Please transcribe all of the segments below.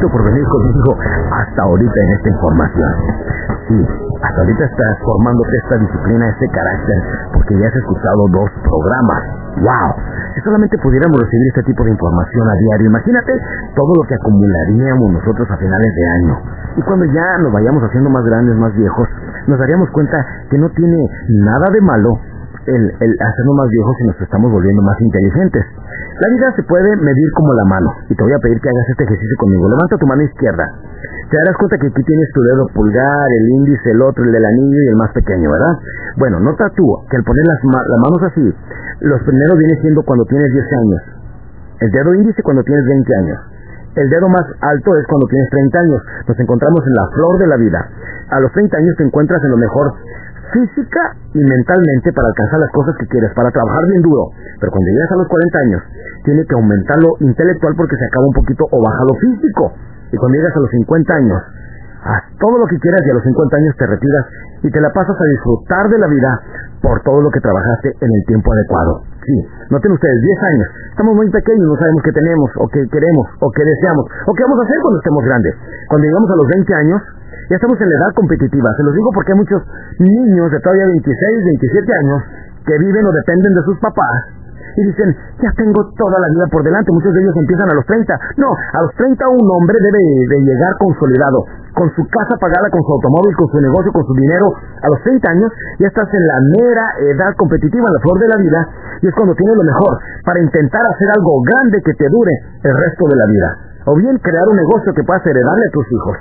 mucho por venir conmigo hasta ahorita en esta información. Sí, hasta ahorita estás formándote esta disciplina, este carácter, porque ya has escuchado 2 programas. ¡Wow! Si solamente pudiéramos recibir este tipo de información a diario, imagínate todo lo que acumularíamos nosotros a finales de año. Y cuando ya nos vayamos haciendo más grandes, más viejos, nos daríamos cuenta que no tiene nada de malo el hacernos más viejos y nos estamos volviendo más inteligentes. La vida se puede medir como la mano, y te voy a pedir que hagas este ejercicio conmigo. Levanta tu mano izquierda. Te darás cuenta que aquí tienes tu dedo pulgar, el índice, el otro, el del anillo y el más pequeño, ¿verdad? Bueno, nota tú que al poner las manos así, los primeros vienen siendo cuando tienes 10 años, el dedo índice cuando tienes 20 años, el dedo más alto es cuando tienes 30 años. Nos encontramos en la flor de la vida. A los 30 años te encuentras en lo mejor física y mentalmente para alcanzar las cosas que quieres, para trabajar bien duro. Pero cuando llegas a los 40 años, tienes que aumentar lo intelectual porque se acaba un poquito o baja lo físico. Y cuando llegas a los 50 años, haz todo lo que quieras y a los 50 años te retiras y te la pasas a disfrutar de la vida por todo lo que trabajaste en el tiempo adecuado. Sí, noten ustedes, 10 años, estamos muy pequeños, no sabemos qué tenemos, o qué queremos, o qué deseamos, o qué vamos a hacer cuando estemos grandes. Cuando llegamos a los 20 años, ya estamos en la edad competitiva. Se los digo porque hay muchos niños de todavía 26, 27 años que viven o dependen de sus papás y dicen, ya tengo toda la vida por delante. Muchos de ellos empiezan a los 30. No, a los 30 un hombre debe de llegar consolidado, con su casa pagada, con su automóvil, con su negocio, con su dinero. A los 30 años ya estás en la mera edad competitiva, en la flor de la vida, y es cuando tienes lo mejor para intentar hacer algo grande que te dure el resto de la vida. O bien crear un negocio que puedas heredarle a tus hijos.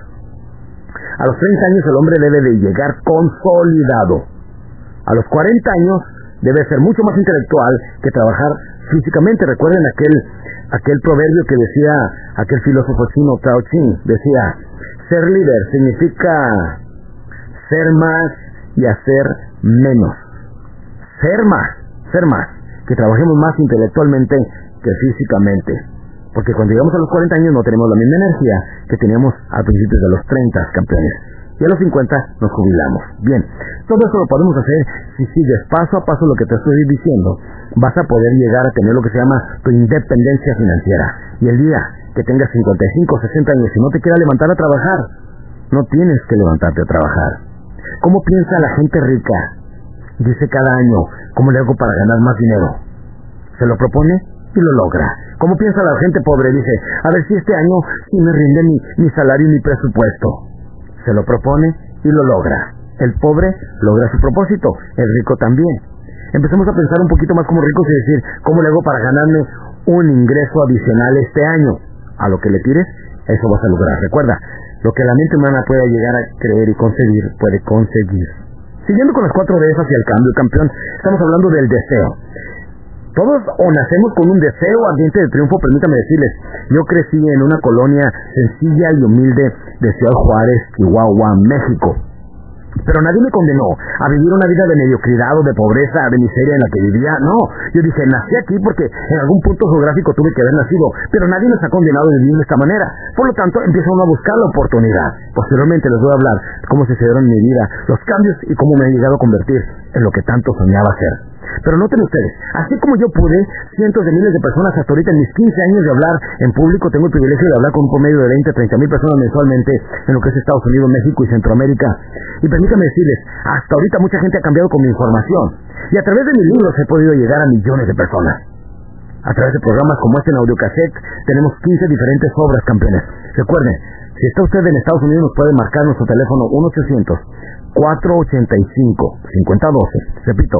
A los 30 años el hombre debe de llegar consolidado. A los 40 años debe ser mucho más intelectual que trabajar físicamente. Recuerden aquel proverbio que decía aquel filósofo chino Tao Te Ching, decía, ser líder significa ser más y hacer menos. Ser más, que trabajemos más intelectualmente que físicamente. Porque cuando llegamos a los 40 años no tenemos la misma energía que teníamos a principios de los 30, campeones. Y a los 50 nos jubilamos. Bien, todo eso lo podemos hacer si sigues paso a paso lo que te estoy diciendo. Vas a poder llegar a tener lo que se llama tu independencia financiera. Y el día que tengas 55, 60 años y no te quieras levantar a trabajar, no tienes que levantarte a trabajar. ¿Cómo piensa la gente rica? Dice cada año, ¿cómo le hago para ganar más dinero? Se lo propone y lo logra. ¿Cómo piensa la gente pobre? Dice, a ver si este año sí me rinde mi salario y mi presupuesto. Se lo propone y lo logra. El pobre logra su propósito, el rico también. Empecemos a pensar un poquito más como ricos y decir, ¿cómo le hago para ganarme un ingreso adicional este año? A lo que le tires, eso vas a lograr. Recuerda, lo que la mente humana pueda llegar a creer y conseguir, puede conseguir. Siguiendo con las 4 Ds hacia el cambio, campeón, estamos hablando del deseo. Todos o nacemos con un deseo ardiente de triunfo. Permítame decirles, yo crecí en una colonia sencilla y humilde de Ciudad Juárez, Chihuahua, México. Pero nadie me condenó a vivir una vida de mediocridad o de pobreza, de miseria en la que vivía. No, yo dije, nací aquí porque en algún punto geográfico tuve que haber nacido, pero nadie nos ha condenado a vivir de esta manera. Por lo tanto, empieza uno a buscar la oportunidad. Posteriormente les voy a hablar de cómo sucedieron en mi vida los cambios y cómo me he llegado a convertir en lo que tanto soñaba ser. Pero noten ustedes, así como yo pude, cientos de miles de personas hasta ahorita en mis 15 años de hablar en público, tengo el privilegio de hablar con un promedio de 20 a 30 mil personas mensualmente en lo que es Estados Unidos, México y Centroamérica. Y permítanme decirles, hasta ahorita mucha gente ha cambiado con mi información. Y a través de mis libros he podido llegar a millones de personas. A través de programas como este en audiocassette, tenemos 15 diferentes obras, campeones. Recuerden, si está usted en Estados Unidos, nos puede marcar nuestro teléfono 1-800-485-5012. Repito,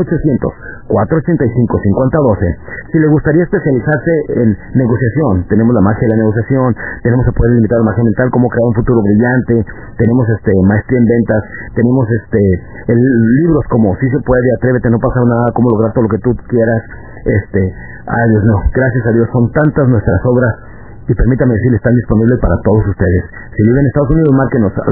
1-800-485-5012. Si le gustaría especializarse en negociación, tenemos la magia de la negociación, tenemos el poder limitado de magia mental, cómo crear un futuro brillante, tenemos maestría en ventas, tenemos libros como Si se puede, Atrévete, no pasa nada, cómo lograr todo lo que tú quieras. Ay Dios, no, gracias a Dios, son tantas nuestras obras. Y permítame decirle, están disponibles para todos ustedes. Si viven en Estados Unidos, márquenos al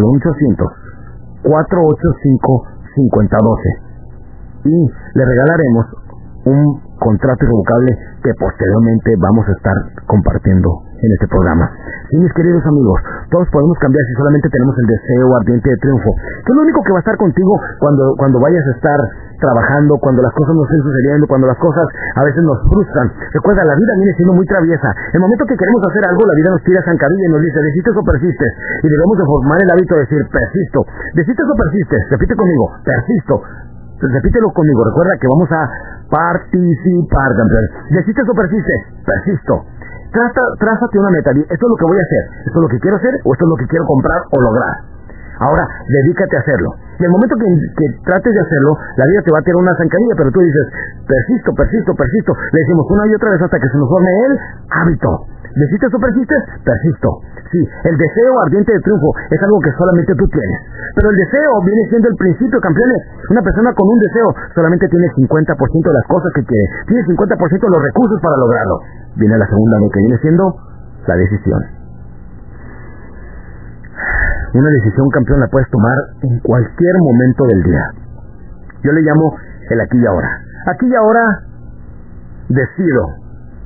1-800-485-5012. Y le regalaremos un contrato irrevocable que posteriormente vamos a estar compartiendo en este programa. Sí, mis queridos amigos, todos podemos cambiar si solamente tenemos el deseo ardiente de triunfo, que es lo único que va a estar contigo cuando vayas a estar trabajando, cuando las cosas no estén sucediendo, cuando las cosas a veces nos frustran. Recuerda, la vida viene siendo muy traviesa. El momento que queremos hacer algo, la vida nos tira zancadilla y nos dice, ¿desistes o persistes? Y debemos de formar el hábito de decir, persisto. ¿Desistes o persistes? Repite conmigo, persisto. Repítelo conmigo, recuerda que vamos a participar, campeón. ¿Desistes o persistes? Persisto. Trázate una meta, esto es lo que voy a hacer, esto es lo que quiero hacer, o esto es lo que quiero comprar o lograr. Ahora, dedícate a hacerlo. Y el momento que trates de hacerlo, la vida te va a tirar una zancadilla, pero tú dices, persisto. Le decimos una y otra vez hasta que se nos forme el hábito. ¿Desistes o persistes? Persisto. Sí, el deseo ardiente de triunfo es algo que solamente tú tienes. Pero el deseo viene siendo el principio, campeones. Una persona con un deseo solamente tiene 50% de las cosas que quiere. Tiene 50% de los recursos para lograrlo. Viene la segunda, lo que viene siendo la decisión. Una decisión, campeón, la puedes tomar en cualquier momento del día. Yo le llamo el aquí y ahora. Aquí y ahora decido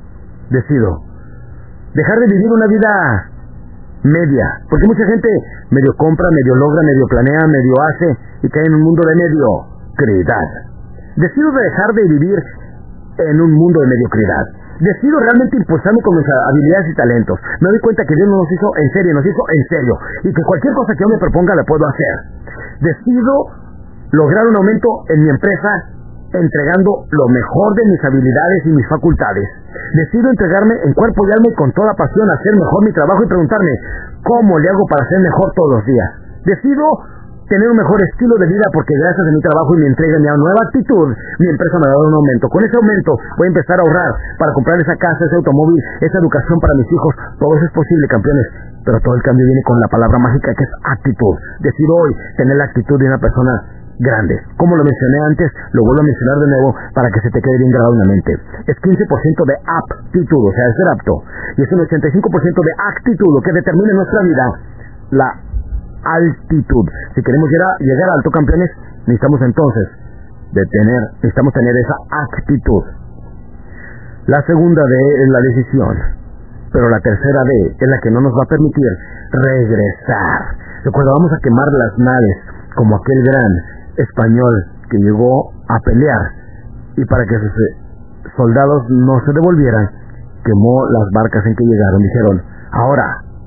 dejar de vivir una vida media, porque mucha gente medio compra, medio logra, medio planea, medio hace y cae en un mundo de mediocridad. Decido dejar de vivir en un mundo de mediocridad. Decido realmente impulsarme con mis habilidades y talentos. Me doy cuenta que Dios nos hizo en serio, y que cualquier cosa que yo me proponga la puedo hacer. Decido lograr un aumento en mi empresa entregando lo mejor de mis habilidades y mis facultades. Decido entregarme en cuerpo y alma y con toda pasión a hacer mejor mi trabajo y preguntarme ¿cómo le hago para ser mejor todos los días? Decido tener un mejor estilo de vida porque gracias a mi trabajo y mi entrega y mi nueva actitud, mi empresa me va a dar un aumento. Con ese aumento voy a empezar a ahorrar para comprar esa casa, ese automóvil, esa educación para mis hijos. Todo eso es posible, campeones, pero todo el cambio viene con la palabra mágica que es actitud. Decido hoy tener la actitud de una persona grande. Como lo mencioné antes, lo vuelvo a mencionar de nuevo para que se te quede bien grabado en la mente. Es 15% de aptitud, o sea, es ser apto. Y es un 85% de actitud, lo que determina en nuestra vida la altitud. Si queremos llegar alto, campeones, necesitamos entonces tener esa actitud. La segunda D es la decisión, pero la tercera D es la que no nos va a permitir regresar. Recuerda, vamos a quemar las naves como aquel gran español que llegó a pelear y para que sus soldados no se devolvieran, quemó las barcas en que llegaron. Dijeron, ahora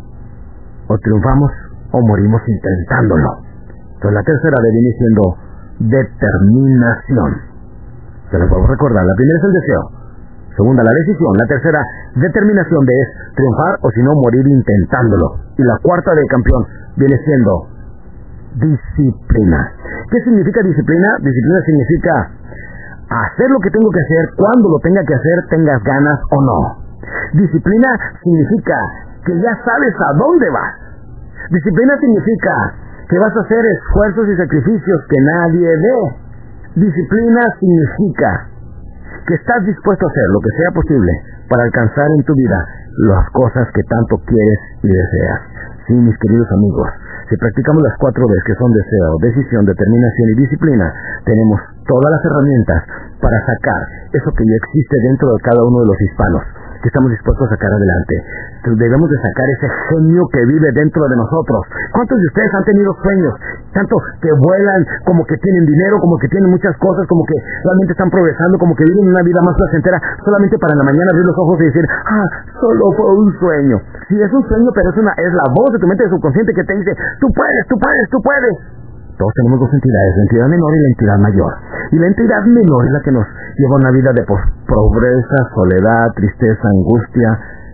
o triunfamos o morimos intentándolo. Entonces la tercera D viene siendo determinación. Se lo puedo recordar, la primera es el deseo, segunda la decisión, la tercera determinación de es triunfar o si no morir intentándolo. Y la cuarta D, campeón, viene siendo disciplina. ¿Qué significa disciplina? Disciplina significa hacer lo que tengo que hacer, cuando lo tenga que hacer, tengas ganas o no. Disciplina significa que ya sabes a dónde vas. Disciplina significa que vas a hacer esfuerzos y sacrificios que nadie ve. Disciplina significa que estás dispuesto a hacer lo que sea posible para alcanzar en tu vida las cosas que tanto quieres y deseas. Sí, mis queridos amigos, si practicamos las 4 Ds que son deseo, decisión, determinación y disciplina, tenemos todas las herramientas para sacar eso que ya existe dentro de cada uno de los hispanos, que estamos dispuestos a sacar adelante. Debemos de sacar ese genio que vive dentro de nosotros. ¿Cuántos de ustedes han tenido sueños? Tanto que vuelan, como que tienen dinero, como que tienen muchas cosas, como que realmente están progresando, como que viven una vida más placentera, solamente para en la mañana abrir los ojos y decir, solo fue un sueño. Sí, es un sueño, pero es la voz de tu mente subconsciente que te dice, tú puedes, tú puedes, tú puedes. Todos tenemos dos entidades, la entidad menor y la entidad mayor. Y la entidad menor es la que nos lleva a una vida de pobreza, soledad, tristeza, angustia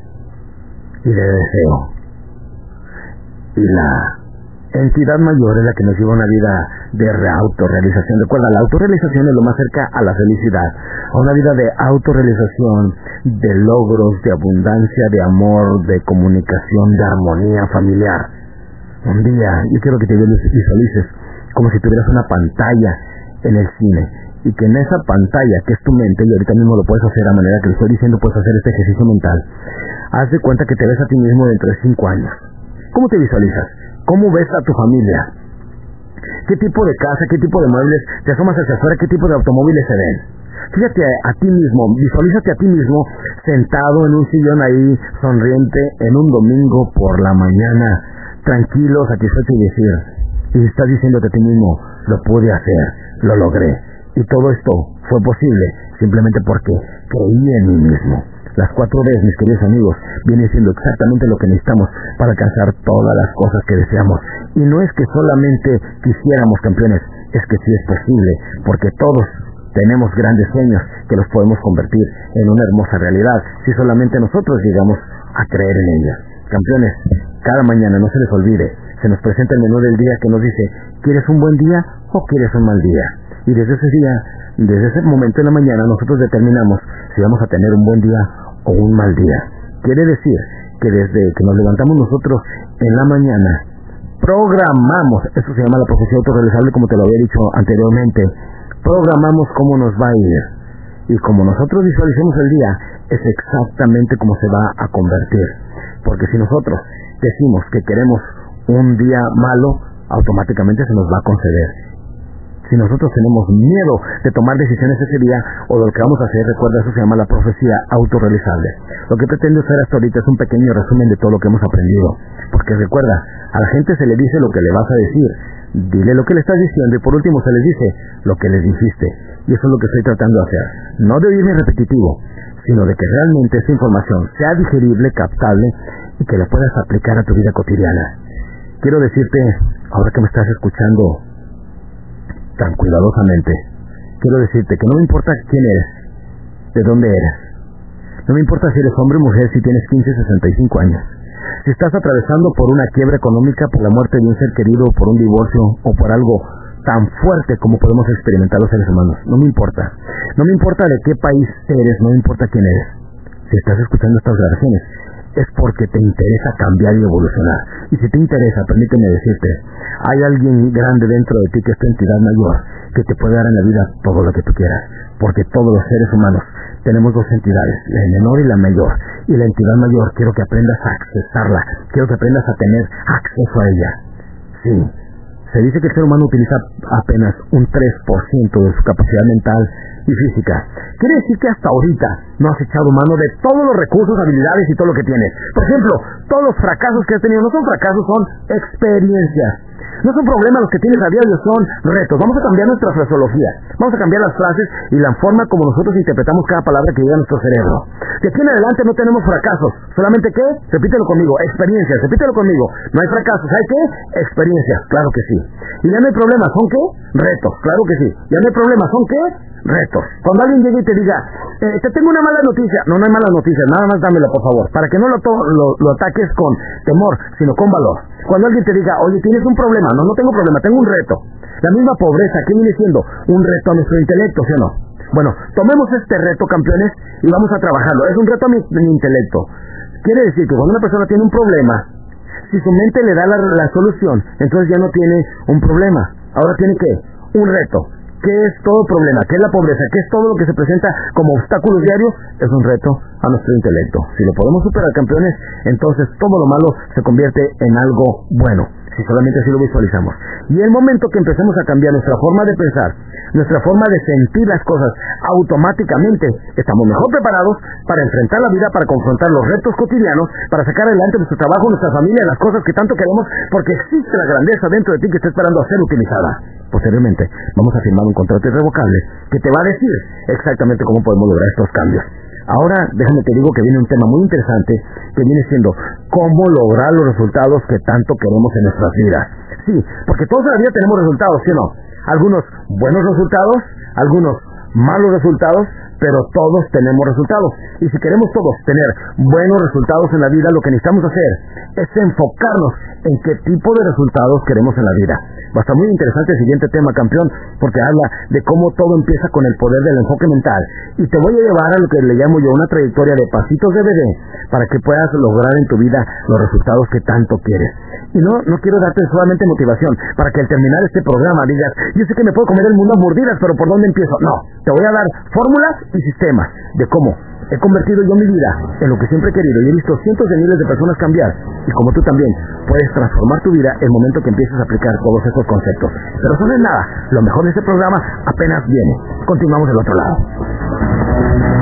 y de deseo. Y la entidad mayor es la que nos lleva a una vida de autorrealización. Recuerda, la autorrealización es lo más cerca a la felicidad. A una vida de autorrealización, de logros, de abundancia, de amor, de comunicación, de armonía familiar. Un día, yo quiero que te visualices como si tuvieras una pantalla en el cine y que en esa pantalla, que es tu mente, y ahorita mismo lo puedes hacer a manera que lo estoy diciendo, puedes hacer este ejercicio mental. Haz de cuenta que te ves a ti mismo dentro de 5 años. ¿Cómo te visualizas? ¿Cómo ves a tu familia? ¿Qué tipo de casa, qué tipo de muebles? Te asomas hacia afuera, ¿qué tipo de automóviles se ven? Fíjate a ti mismo, visualízate a ti mismo sentado en un sillón ahí, sonriente, en un domingo por la mañana, tranquilo, satisfecho y estás diciéndote a ti mismo, lo pude hacer, lo logré. Y todo esto fue posible simplemente porque creí en mí mismo. Las 4 Ds, mis queridos amigos, viene siendo exactamente lo que necesitamos para alcanzar todas las cosas que deseamos. Y no es que solamente quisiéramos, campeones, es que sí es posible, porque todos tenemos grandes sueños que los podemos convertir en una hermosa realidad si solamente nosotros llegamos a creer en ella. Campeones, cada mañana, no se les olvide, se nos presenta el menú del día que nos dice, ¿quieres un buen día o quieres un mal día? Y desde ese día, desde ese momento en la mañana, nosotros determinamos si vamos a tener un buen día o un mal día. Quiere decir que desde que nos levantamos nosotros en la mañana, programamos, eso se llama la profecía autorrealizable, como te lo había dicho anteriormente, programamos cómo nos va a ir. Y como nosotros visualicemos el día, es exactamente como se va a convertir. Porque si nosotros decimos que queremos un día malo, automáticamente se nos va a conceder. Si nosotros tenemos miedo de tomar decisiones ese día o de lo que vamos a hacer, recuerda, eso se llama la profecía autorrealizable. Lo que pretendo hacer hasta ahorita es un pequeño resumen de todo lo que hemos aprendido. Porque recuerda, a la gente se le dice lo que le vas a decir. Dile lo que le estás diciendo y por último se les dice lo que les dijiste. Y eso es lo que estoy tratando de hacer. No de oírme repetitivo, sino de que realmente esa información sea digerible, captable y que la puedas aplicar a tu vida cotidiana. Quiero decirte, ahora que me estás escuchando tan cuidadosamente, quiero decirte que no me importa quién eres, de dónde eres, no me importa si eres hombre o mujer, si tienes 15 o 65 años, si estás atravesando por una quiebra económica, por la muerte de un ser querido, por un divorcio o por algo tan fuerte como podemos experimentar los seres humanos, no me importa de qué país eres, no me importa quién eres. Si estás escuchando estas grabaciones, es porque te interesa cambiar y evolucionar. Y si te interesa, permíteme decirte, hay alguien grande dentro de ti que es tu entidad mayor, que te puede dar en la vida todo lo que tú quieras. Porque todos los seres humanos tenemos 2 entidades, la menor y la mayor. Y la entidad mayor quiero que aprendas a accesarla, quiero que aprendas a tener acceso a ella. Sí, se dice que el ser humano utiliza apenas un 3% de su capacidad mental y física. Quiere decir que hasta ahorita no has echado mano de todos los recursos, habilidades y todo lo que tienes. Por ejemplo, todos los fracasos que has tenido no son fracasos, son experiencias. No son problemas los que tienes a diario, son retos. Vamos a cambiar nuestra fraseología, vamos a cambiar las frases y la forma como nosotros interpretamos cada palabra que llega a nuestro cerebro. De aquí en adelante no tenemos fracasos, solamente ¿qué? Repítelo conmigo, experiencias, repítelo conmigo. No hay fracasos, ¿hay qué? Experiencias, claro que sí. Y ya no hay problemas, ¿son qué? Retos, claro que sí. Ya no hay problemas, ¿son qué? Retos. Cuando alguien llegue y te diga, te tengo una mala noticia, no hay malas noticias, nada más dámela por favor, para que no lo ataques con temor, sino con valor. Cuando alguien te diga, oye, tienes un problema, no tengo problema, tengo un reto. La misma pobreza, ¿qué viene siendo? Un reto a nuestro intelecto, ¿sí o no? Bueno, tomemos este reto, campeones, y vamos a trabajarlo. Es un reto a mi intelecto. Quiere decir que cuando una persona tiene un problema, si su mente le da la solución, entonces ya no tiene un problema. Ahora tiene ¿qué? Un reto. ¿Qué es todo problema? ¿Qué es la pobreza? ¿Qué es todo lo que se presenta como obstáculos diarios? Es un reto a nuestro intelecto. Si lo podemos superar, campeones, entonces todo lo malo se convierte en algo bueno, si solamente así lo visualizamos. Y el momento que empecemos a cambiar nuestra forma de pensar, nuestra forma de sentir las cosas, automáticamente estamos mejor preparados para enfrentar la vida, para confrontar los retos cotidianos, para sacar adelante nuestro trabajo, nuestra familia, las cosas que tanto queremos, porque existe la grandeza dentro de ti que está esperando a ser utilizada. Posteriormente, vamos a firmar un contrato irrevocable que te va a decir exactamente cómo podemos lograr estos cambios. Ahora, déjame te digo que viene un tema muy interesante, que viene siendo cómo lograr los resultados que tanto queremos en nuestras vidas. Sí, porque todos en la vida tenemos resultados, ¿sí o no? Algunos buenos resultados, algunos malos resultados, pero todos tenemos resultados. Y si queremos todos tener buenos resultados en la vida, lo que necesitamos hacer es enfocarnos en qué tipo de resultados queremos en la vida. Va a estar muy interesante el siguiente tema, campeón, porque habla de cómo todo empieza con el poder del enfoque mental. Y te voy a llevar a lo que le llamo yo una trayectoria de pasitos de bebé, para que puedas lograr en tu vida los resultados que tanto quieres. Y no quiero darte solamente motivación, para que al terminar este programa digas, yo sé que me puedo comer el mundo a mordidas, pero ¿por dónde empiezo? No, te voy a dar fórmulas y sistemas de cómo he convertido yo mi vida en lo que siempre he querido y he visto cientos de miles de personas cambiar, y como tú también puedes transformar tu vida el momento que empieces a aplicar todos esos conceptos. Pero eso no es nada, lo mejor de este programa apenas viene. Continuamos del otro lado.